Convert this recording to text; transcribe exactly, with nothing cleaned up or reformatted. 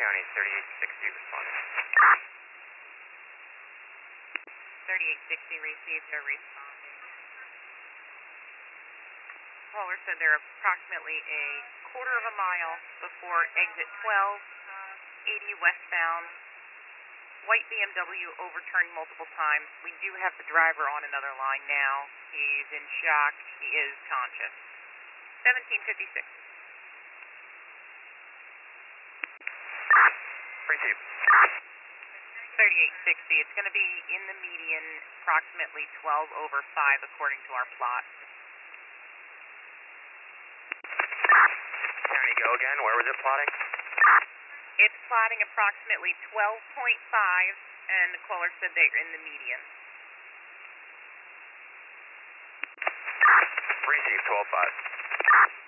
County, thirty-eight sixty responding. thirty-eight sixty received, are responding. Caller said they're approximately a quarter of a mile before exit twelve, eighty westbound. White B M W overturned multiple times. We do have the driver on another line now. He's in shock. He is conscious. seventeen fifty-six. Receive. thirty-eight sixty. It's going to be in the median, approximately twelve over five, according to our plot. County, go again. Where was it plotting? It's plotting approximately twelve point five, and the caller said they're in the median. Receive twelve five.